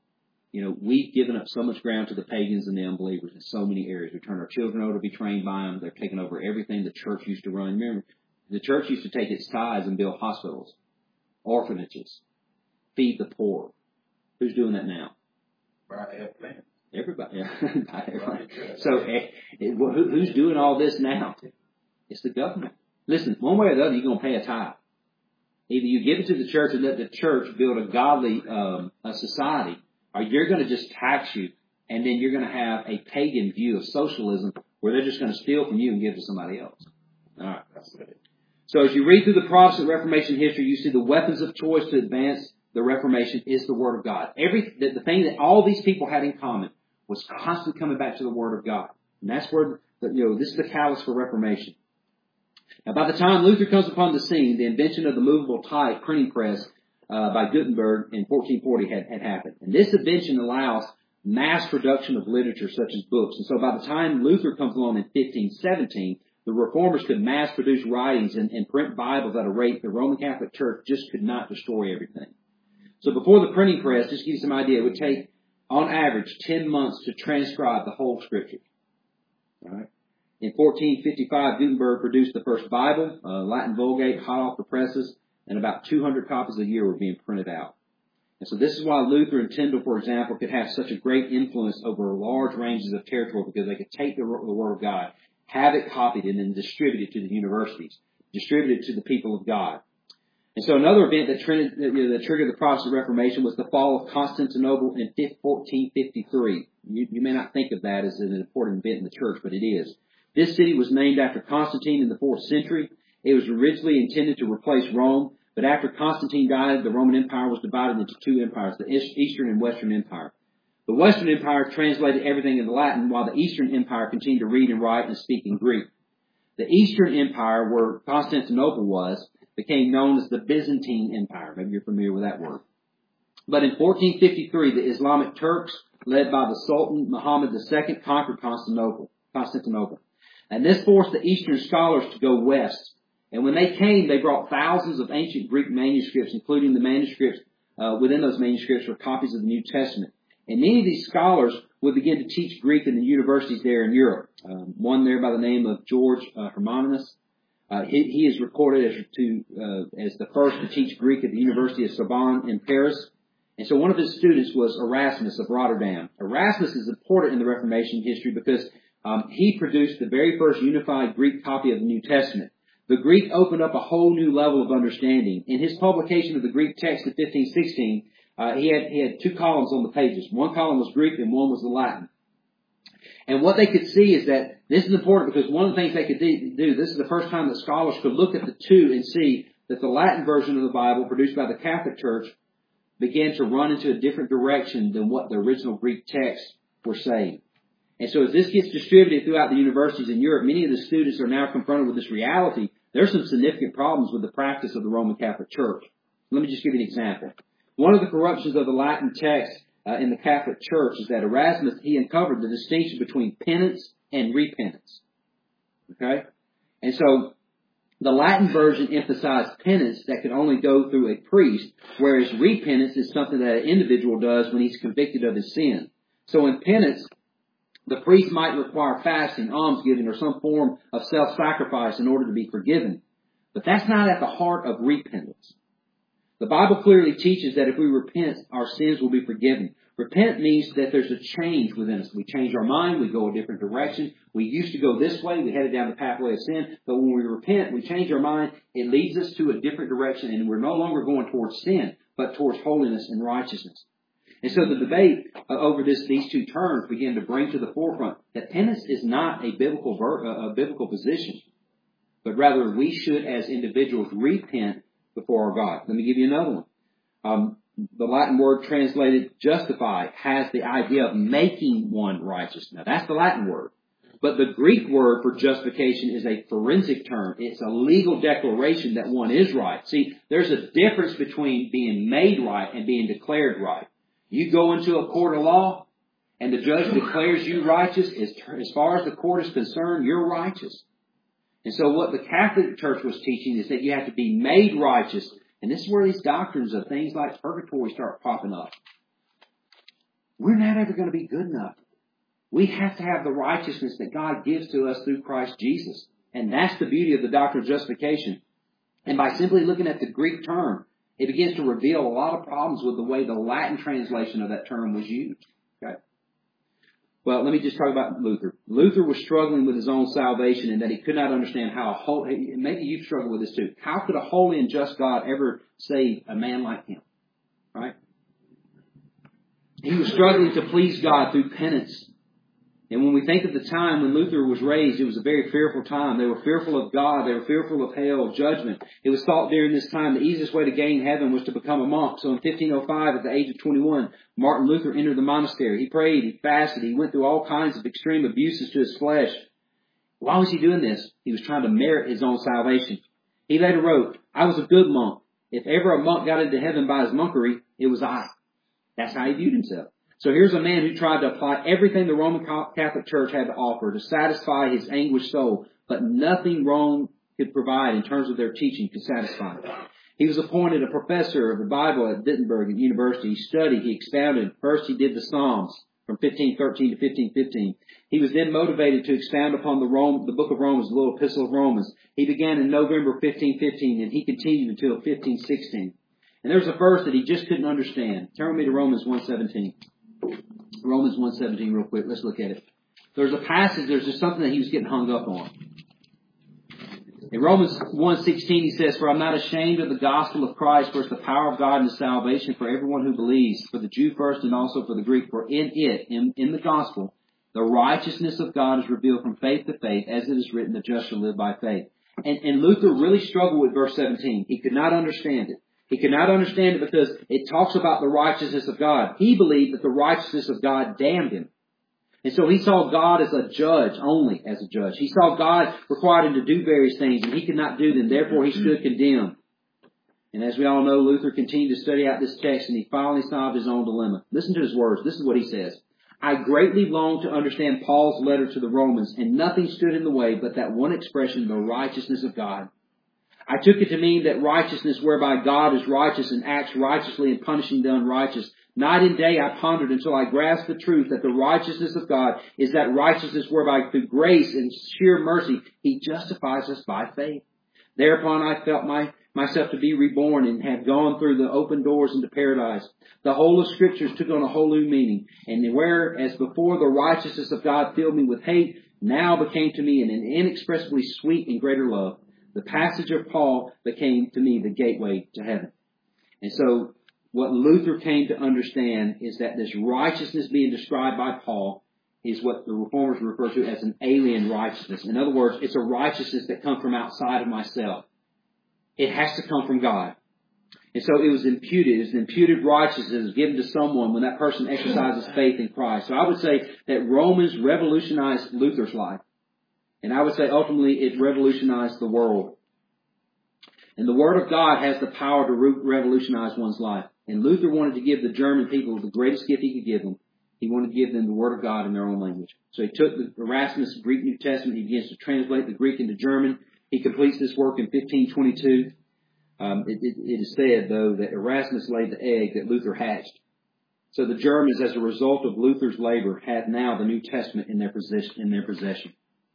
You know, we've given up so much ground to the pagans and the unbelievers in so many areas. We turn our children over to be trained by them. They're taking over everything the church used to run. Remember, the church used to take its tithes and build hospitals, orphanages, feed the poor. Who's doing that now? Right. Everybody. Everybody. So who, who's doing all this now? It's the government. Listen, one way or the other, you're going to pay a tithe. Either you give it to the church and let the church build a godly um, a society, or you're going to just tax you, and then you're going to have a pagan view of socialism where they're just going to steal from you and give to somebody else. All right. That's it. So as you read through the Protestant Reformation history, you see the weapons of choice to advance the Reformation is the Word of God. Every the, the thing that all these people had in common was constantly coming back to the Word of God. And that's where, the, you know, this is the catalyst for Reformation. Now, by the time Luther comes upon the scene, the invention of the movable type printing press uh, by Gutenberg in fourteen forty had, had happened. And this invention allows mass production of literature such as books. And so by the time Luther comes along in fifteen seventeen, the Reformers could mass produce writings and, and print Bibles at a rate the Roman Catholic Church just could not destroy everything. So before the printing press, just to give you some idea, it would take, on average, ten months to transcribe the whole Scripture. All right. In fourteen fifty-five, Gutenberg produced the first Bible, uh, Latin Vulgate, hot off the presses, and about two hundred copies a year were being printed out. And so this is why Luther and Tyndale, for example, could have such a great influence over large ranges of territory, because they could take the, the Word of God, have it copied, and then distribute it to the universities, distribute it to the people of God. And so another event that triggered, you know, that triggered the Protestant Reformation was the fall of Constantinople in fourteen fifty-three. You, you may not think of that as an important event in the church, but it is. This city was named after Constantine in the fourth century. It was originally intended to replace Rome, but after Constantine died, the Roman Empire was divided into two empires, the Eastern and Western Empire. The Western Empire translated everything into Latin, while the Eastern Empire continued to read and write and speak in Greek. The Eastern Empire, where Constantinople was, became known as the Byzantine Empire. Maybe you're familiar with that word. But in fourteen fifty-three, the Islamic Turks, led by the Sultan Muhammad the Second, conquered Constantinople. Constantinople. And this forced the Eastern scholars to go west. And when they came, they brought thousands of ancient Greek manuscripts, including the manuscripts uh, within those manuscripts were copies of the New Testament. And many of these scholars would begin to teach Greek in the universities there in Europe. Um, one there by the name of George uh, Hermannus. Uh, he, he is recorded as, to, uh, as the first to teach Greek at the University of Sorbonne in Paris. And so one of his students was Erasmus of Rotterdam. Erasmus is important in the Reformation history because um, he produced the very first unified Greek copy of the New Testament. The Greek opened up a whole new level of understanding. In his publication of the Greek text in fifteen sixteen, uh, he had he had two columns on the pages. One column was Greek and one was the Latin. And what they could see is that this is important because one of the things they could do, this is the first time that scholars could look at the two and see that the Latin version of the Bible produced by the Catholic Church began to run into a different direction than what the original Greek texts were saying. And so as this gets distributed throughout the universities in Europe, many of the students are now confronted with this reality. There's some significant problems with the practice of the Roman Catholic Church. Let me just give you an example. One of the corruptions of the Latin text uh, in the Catholic Church is that Erasmus, he uncovered the distinction between penance and repentance. Okay? And so the Latin version emphasized penance that could only go through a priest, whereas repentance is something that an individual does when he's convicted of his sin. So in penance, the priest might require fasting, almsgiving, or some form of self-sacrifice in order to be forgiven. But that's not at the heart of repentance. The Bible clearly teaches that if we repent, our sins will be forgiven. Repent means that there's a change within us. We change our mind, we go a different direction. We used to go this way, we headed down the pathway of sin, but when we repent, we change our mind, it leads us to a different direction, and we're no longer going towards sin, but towards holiness and righteousness. And so the debate uh, over this, these two terms began to bring to the forefront that penance is not a biblical, ver, uh, a biblical position, but rather we should, as individuals, repent before our God. Let me give you another one. Um, the Latin word translated justify has the idea of making one righteous. Now, that's the Latin word. But the Greek word for justification is a forensic term. It's a legal declaration that one is right. See, there's a difference between being made right and being declared right. You go into a court of law, and the judge declares you righteous. As far as the court is concerned, you're righteous. And so what the Catholic Church was teaching is that you have to be made righteous. And this is where these doctrines of things like purgatory start popping up. we're not ever going to be good enough. We have to have the righteousness that God gives to us through Christ Jesus. And that's the beauty of the doctrine of justification. And by simply looking at the Greek term, it begins to reveal a lot of problems with the way the Latin translation of that term was used. Okay. Well, let me just talk about Luther. Luther was struggling with his own salvation in that he could not understand how a holy, maybe you've struggled with this too. How could a holy and just God ever save a man like him? Right? He was struggling to please God through penance. And when we think of the time when Luther was raised, it was a very fearful time. They were fearful of God. They were fearful of hell, judgment. It was thought during this time the easiest way to gain heaven was to become a monk. So in fifteen oh five, at the age of twenty-one, Martin Luther entered the monastery. He prayed, he fasted, he went through all kinds of extreme abuses to his flesh. Why was he doing this? He was trying to merit his own salvation. He later wrote, I was a good monk. If ever a monk got into heaven by his monkery, it was I. That's how he viewed himself. So here's a man who tried to apply everything the Roman Catholic Church had to offer to satisfy his anguished soul, but nothing Rome could provide in terms of their teaching could satisfy it. He was appointed a professor of the Bible at Wittenberg University. He studied, he expounded. First he did the Psalms from fifteen thirteen to fifteen fifteen. He was then motivated to expound upon the Rome, the book of Romans, the little epistle of Romans. He began in November fifteen fifteen and he continued until fifteen sixteen. And there's a verse that he just couldn't understand. Turn with me to Romans one seventeen. Romans one seventeen real quick. Let's look at it. There's a passage, there's just something that he was getting hung up on. In Romans one sixteen he says, For I'm not ashamed of the gospel of Christ, for it's the power of God and salvation for everyone who believes, for the Jew first and also for the Greek. For in it, in, in the gospel, the righteousness of God is revealed from faith to faith, as it is written, the just shall live by faith. And, and Luther really struggled with verse seventeen. He could not understand it. He could not understand it because it talks about the righteousness of God. He believed that the righteousness of God damned him. And so he saw God as a judge, only as a judge. He saw God required him to do various things, and he could not do them. Therefore, he stood condemned. And as we all know, Luther continued to study out this text, and he finally solved his own dilemma. Listen to his words. This is what he says. I greatly longed to understand Paul's letter to the Romans, and nothing stood in the way but that one expression, the righteousness of God. I took it to mean that righteousness whereby God is righteous and acts righteously in punishing the unrighteous. Night and day I pondered until I grasped the truth that the righteousness of God is that righteousness whereby through grace and sheer mercy He justifies us by faith. Thereupon I felt my, myself to be reborn and had gone through the open doors into paradise. The whole of Scriptures took on a whole new meaning. And whereas before the righteousness of God filled me with hate, now became to me an inexpressibly sweet and greater love. The passage of Paul became to me the gateway to heaven. And so what Luther came to understand is that this righteousness being described by Paul is what the Reformers refer to as an alien righteousness. In other words, it's a righteousness that comes from outside of myself. It has to come from God. And so it was imputed. It was imputed righteousness that was given to someone when that person exercises faith in Christ. So I would say that Romans revolutionized Luther's life. And I would say ultimately it revolutionized the world. And the Word of God has the power to re- revolutionize one's life. And Luther wanted to give the German people the greatest gift he could give them. He wanted to give them the Word of God in their own language. So he took the Erasmus Greek New Testament. He begins to translate the Greek into German. He completes this work in fifteen twenty-two. Um, it, it, it is said, though, that Erasmus laid the egg that Luther hatched. So the Germans, as a result of Luther's labor, had now the New Testament in their possession. In their possession.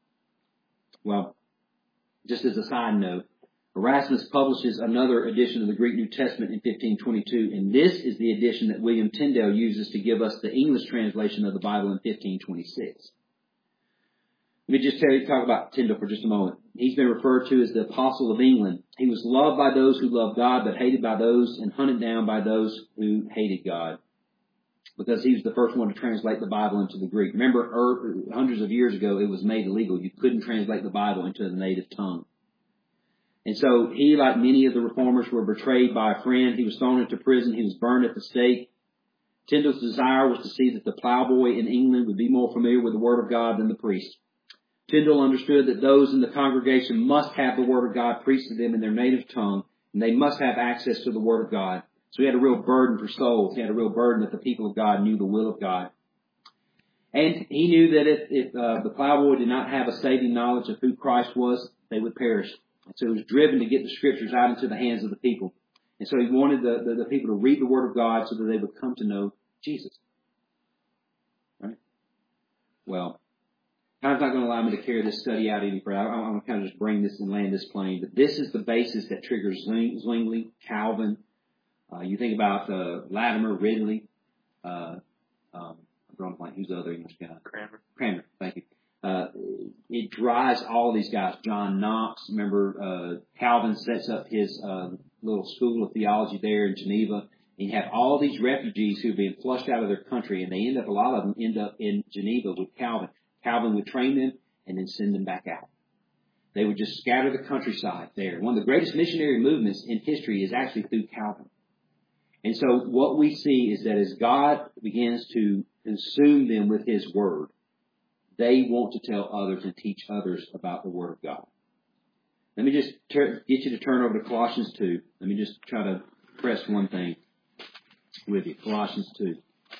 Well, just as a side note, Erasmus publishes another edition of the Greek New Testament in fifteen twenty-two, and this is the edition that William Tyndale uses to give us the English translation of the Bible in fifteen twenty-six. Let me just tell you, talk about Tyndale for just a moment. He's been referred to as the Apostle of England. He was loved by those who loved God, but hated by those and hunted down by those who hated God, because he was the first one to translate the Bible into the Greek. Remember, er, hundreds of years ago, it was made illegal. You couldn't translate the Bible into the native tongue. And so he, like many of the reformers, were betrayed by a friend. He was thrown into prison. He was burned at the stake. Tyndale's desire was to see that the plowboy in England would be more familiar with the Word of God than the priest. Tyndale understood that those in the congregation must have the Word of God preached to them in their native tongue, and they must have access to the Word of God. So he had a real burden for souls. He had a real burden that the people of God knew the will of God. And he knew that if, if uh, the plowboy did not have a saving knowledge of who Christ was, they would perish. And so he was driven to get the Scriptures out into the hands of the people. And so he wanted the, the, the people to read the Word of God so that they would come to know Jesus. Well, time's not going to allow me to carry this study out any further. I'm going to kind of just bring this and land this plane. But this is the basis that triggers Zwingli, Calvin. Uh, you think about uh, Latimer, Ridley. Uh, um, I'm drawing a blank. Who's the other English guy? Cranmer. Cranmer, thank you. Uh, it drives all these guys. John Knox, remember, uh, Calvin sets up his uh, little school of theology there in Geneva. And you have all these refugees who have been flushed out of their country, and they end up, a lot of them end up in Geneva with Calvin. Calvin would train them and then send them back out. They would just scatter the countryside there. One of the greatest missionary movements in history is actually through Calvin. And so what we see is that as God begins to consume them with His Word, they want to tell others and teach others about the Word of God. Let me just ter- get you to turn over to Colossians two. Let me just try to press one thing with you. Colossians two.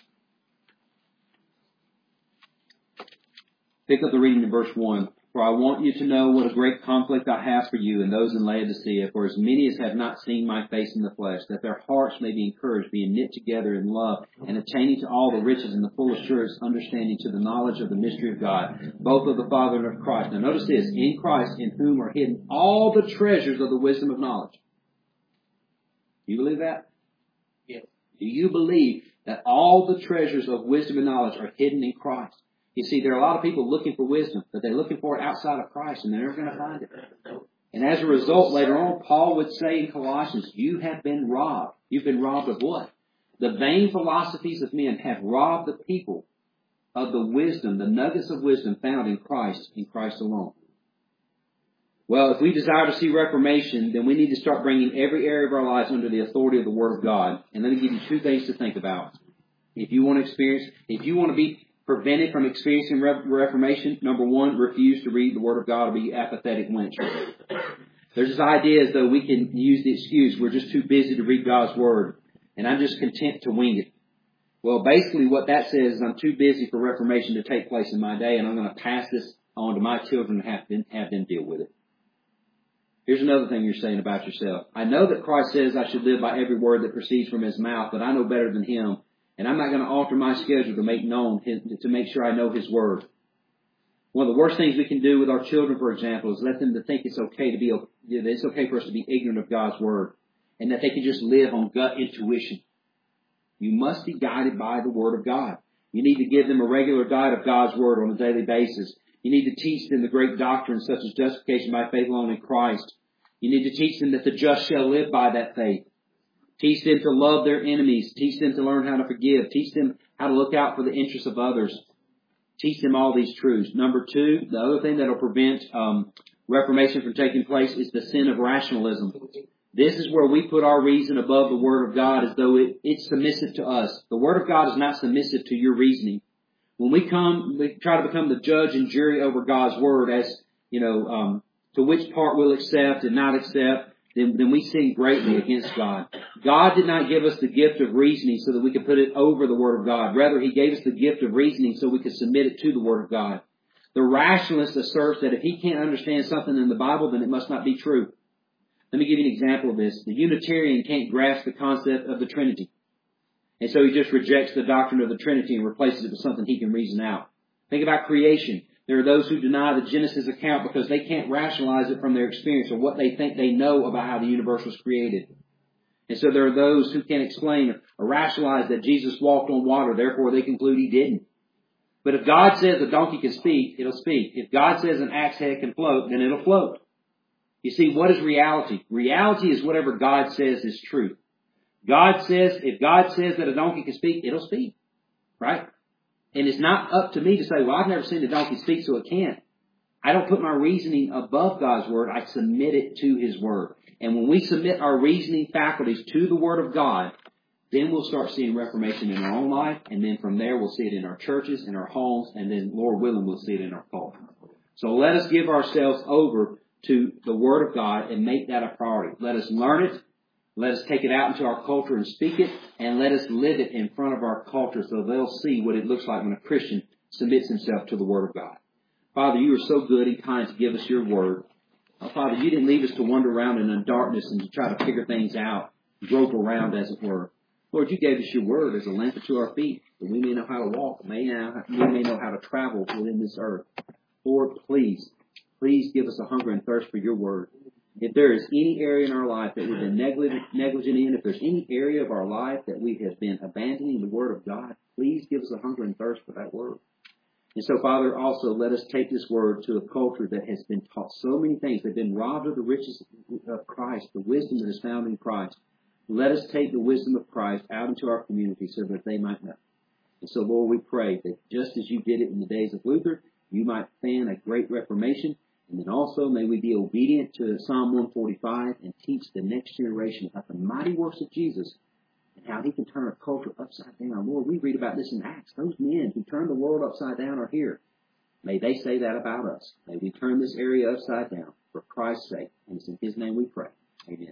Pick up the reading in verse one. For I want you to know what a great conflict I have for you and those in Laodicea, for as many as have not seen my face in the flesh, that their hearts may be encouraged, being knit together in love, and attaining to all the riches and the full assurance, understanding to the knowledge of the mystery of God, both of the Father and of Christ. Now notice this, in Christ, in whom are hidden all the treasures of the wisdom of knowledge. Do you believe that? Yes. Do you believe that all the treasures of wisdom and knowledge are hidden in Christ? You see, there are a lot of people looking for wisdom, but they're looking for it outside of Christ, and they're never going to find it. And as a result, later on, Paul would say in Colossians, you have been robbed. You've been robbed of what? The vain philosophies of men have robbed the people of the wisdom, the nuggets of wisdom found in Christ, in Christ alone. Well, if we desire to see reformation, then we need to start bringing every area of our lives under the authority of the Word of God. And let me give you two things to think about. If you want to experience, if you want to be prevented from experiencing reformation, number one, refuse to read the Word of God or be apathetic when it's read. There's this idea as though we can use the excuse, we're just too busy to read God's Word, and I'm just content to wing it. Well, basically what that says is I'm too busy for reformation to take place in my day, and I'm going to pass this on to my children and have them, have them deal with it. Here's another thing you're saying about yourself. I know that Christ says I should live by every word that proceeds from His mouth, but I know better than Him. And I'm not going to alter my schedule to make known, his, to make sure I know His Word. One of the worst things we can do with our children, for example, is let them to think it's okay to be, it's okay for us to be ignorant of God's Word, and that they can just live on gut intuition. You must be guided by the Word of God. You need to give them a regular diet of God's Word on a daily basis. You need to teach them the great doctrines such as justification by faith alone in Christ. You need to teach them that the just shall live by that faith. Teach them to love their enemies. Teach them to learn how to forgive. Teach them how to look out for the interests of others. Teach them all these truths. Number two, the other thing that will prevent um, reformation from taking place is the sin of rationalism. This is where we put our reason above the Word of God as though it, it's submissive to us. The Word of God is not submissive to your reasoning. When we come, we try to become the judge and jury over God's Word as, you know, um, to which part we'll accept and not accept. Then, then we sin greatly against God. God did not give us the gift of reasoning so that we could put it over the Word of God. Rather, He gave us the gift of reasoning so we could submit it to the Word of God. The rationalist asserts that if he can't understand something in the Bible, then it must not be true. Let me give you an example of this. The Unitarian can't grasp the concept of the Trinity. And so he just rejects the doctrine of the Trinity and replaces it with something he can reason out. Think about creation. There are those who deny the Genesis account because they can't rationalize it from their experience or what they think they know about how the universe was created. And so there are those who can't explain or rationalize that Jesus walked on water, therefore they conclude He didn't. But if God says a donkey can speak, it'll speak. If God says an axe head can float, then it'll float. You see, what is reality? Reality is whatever God says is truth. God says, if God says that a donkey can speak, it'll speak. Right? And it's not up to me to say, well, I've never seen a donkey speak, so it can't. I don't put my reasoning above God's Word. I submit it to His Word. And when we submit our reasoning faculties to the Word of God, then we'll start seeing reformation in our own life. And then from there, we'll see it in our churches, in our homes, and then, Lord willing, we'll see it in our culture. So let us give ourselves over to the Word of God and make that a priority. Let us learn it. Let us take it out into our culture and speak it, and let us live it in front of our culture so they'll see what it looks like when a Christian submits himself to the Word of God. Father, you are so good and kind to give us your Word. Oh, Father, you didn't leave us to wander around in the darkness and to try to figure things out, grope around, as it were. Lord, you gave us your word as a lamp unto our feet, that we may know how to walk, may now, we may know how to travel within this earth. Lord, please, please give us a hunger and thirst for your word. If there is any area in our life that we've been negligent, negligent in, if there's any area of our life that we have been abandoning the word of God, please give us a hunger and thirst for that word. And so, Father, also let us take this word to a culture that has been taught so many things. They've been robbed of the riches of Christ, the wisdom that is found in Christ. Let us take the wisdom of Christ out into our community so that they might know. And so, Lord, we pray that just as you did it in the days of Luther, you might fan a great reformation. And then also may we be obedient to Psalm one forty-five and teach the next generation about the mighty works of Jesus and how he can turn a culture upside down. Lord, we read about this in Acts. Those men who turned the world upside down are here. May they say that about us. May we turn this area upside down for Christ's sake. And it's in his name we pray. Amen.